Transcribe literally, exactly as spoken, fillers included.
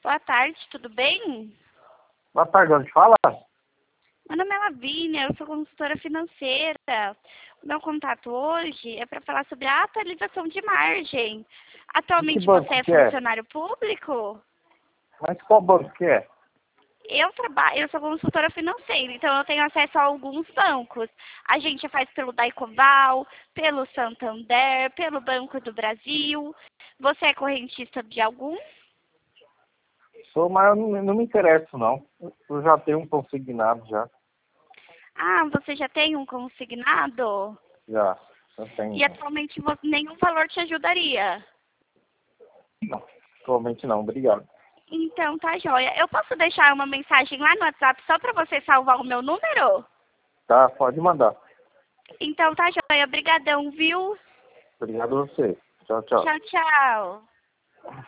Boa tarde, tudo bem? Boa tarde, onde fala? Meu nome é Lavínia, eu sou consultora financeira. O meu contato hoje é para falar sobre a atualização de margem. De que Atualmente banco você é que é? funcionário público? Mas qual banco que é? Eu trabalho, eu sou consultora financeira, então eu tenho acesso a alguns bancos. A gente faz pelo Daicoval, pelo Santander, pelo Banco do Brasil. Você é correntista de algum? Sou, mas eu não, não me interesso, não. Eu já tenho um consignado, já. Ah, você já tem um consignado? Já, eu tenho. E atualmente vo- nenhum valor te ajudaria. Não, atualmente não, obrigado. Então tá joia. Eu posso deixar uma mensagem lá no WhatsApp só para você salvar o meu número? Tá, pode mandar. Então tá joia. Obrigadão, viu? Obrigado a você. Tchau, tchau. Tchau, tchau.